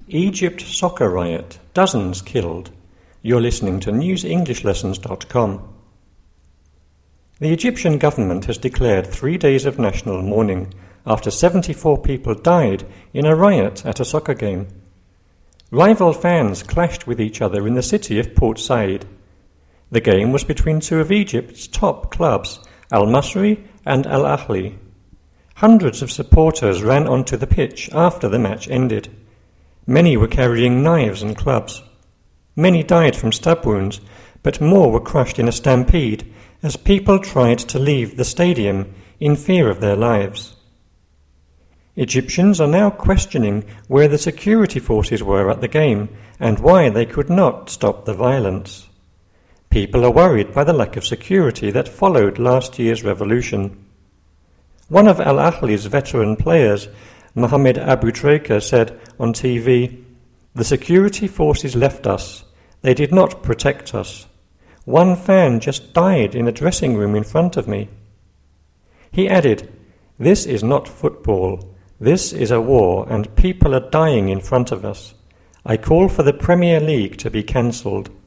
Egypt soccer riot, dozens killed. You're listening to newsenglishLessons.com. The Egyptian government has declared 3 days of national mourning after 74 people died in a riot at a soccer game. Rival fans clashed with each other in the city of Port Said. The game was between two of Egypt's top clubs, Al Masry and Al Ahly. Hundreds of supporters ran onto the pitch after the match ended. Many were carrying knives and clubs. Many died from stab wounds, but more were crushed in a stampede as people tried to leave the stadium in fear of their lives. Egyptians are now questioning where the security forces were at the game and why they could not stop the violence. People are worried by the lack of security that followed last year's revolution. One of Al Ahly's veteran players, Mohamed Abu Treka, said on TV, "The security forces left us. They did not protect us. One fan just died in a dressing room in front of me." He added, "This is not football. This is a war and people are dying in front of us. I call for the Premier League to be cancelled.